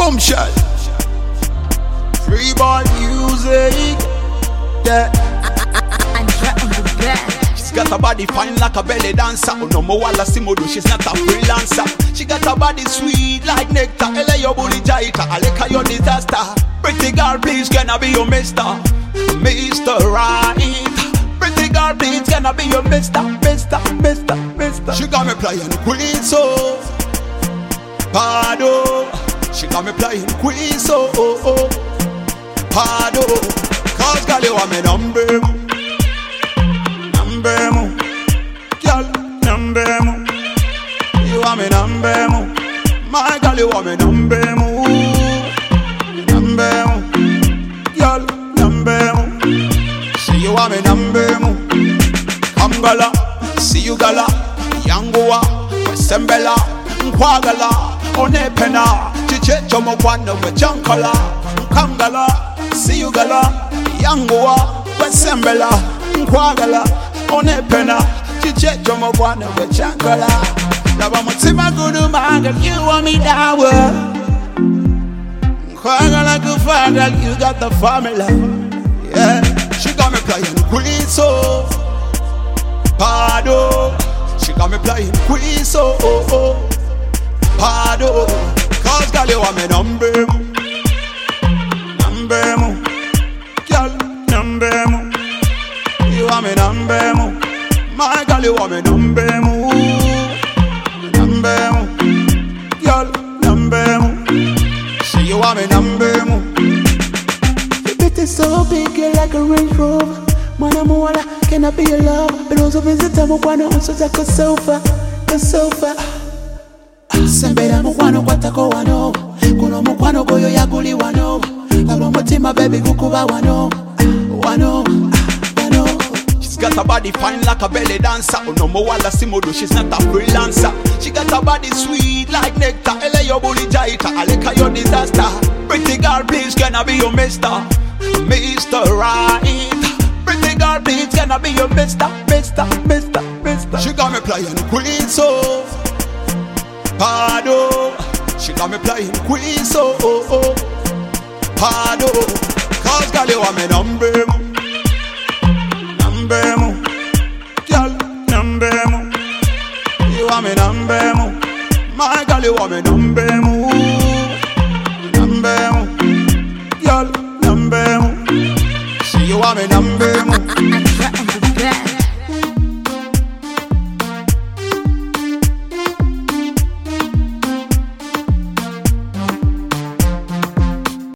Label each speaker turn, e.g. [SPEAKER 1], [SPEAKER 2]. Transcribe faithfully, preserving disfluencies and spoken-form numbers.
[SPEAKER 1] Bombshell. Free ball music. Yeah.
[SPEAKER 2] Andra on the bed.
[SPEAKER 1] She's got a body fine like a belly dancer. Oh no more wala simodo, she's not a freelancer. She got a body sweet like nectar. Ele yo bully jaita, aleka yo disaster. Pretty girl, please can I be your mister? Mister Right. Pretty girl, please can I be your mister? Mister, mister, mister. She got me playing queen so Pado. She got me playing queen so oh, oh. Pado. Cause girl you want me number Number mo Girl, number mo You want me number mo My girl you want me number mo Number mo Girl, number mo See you want me number mo Come gala, see you gala Yanguwa, Wesembela Nkwagala, Onepena Chiche chomo kwano we jankala Come gala, see you gala Yanguwa, Wesembela Nkwagala, Onepena Chiche chomo kwano we jankala Lava mutima gudu manga You want me that way Nkwagala kufaga You got the formula Yeah, she got me playing queen so Pado. She got me playing queen so oh, oh. Pado. Cause girl you want me number mo Number mo Girl, number mo You want me number mo My girl you want me number mo Number mo Girl, number mo See you want me number mo
[SPEAKER 3] Your bit is so big, you're like a Range Rover. Mwana mwala, can I be your lover? But also visit mwana unsoza kwa sofa, kwa sofa. Sembera mwana kwatako wano, kuno mwana goyo yaguli wano. Lablo mutima baby kukuba wano, wano, wano.
[SPEAKER 1] She's got a body fine like a belly dancer. Oh no more wala simodo, she's not a freelancer. She got a body sweet like nectar. Ele yo bully jaita, aleka yo disaster. Pretty girl, please can I be your mister? Mister Right. Pretty girl, please can I be your mister? Mister, mister, mister. She got me playing queen so Pado. She got me playing queen so oh, oh. Pado. Cause girl you want me number mo Number mo Girl, number mo You want me number mo My girl you want me number mo Number mo Girl, number mo See you want me number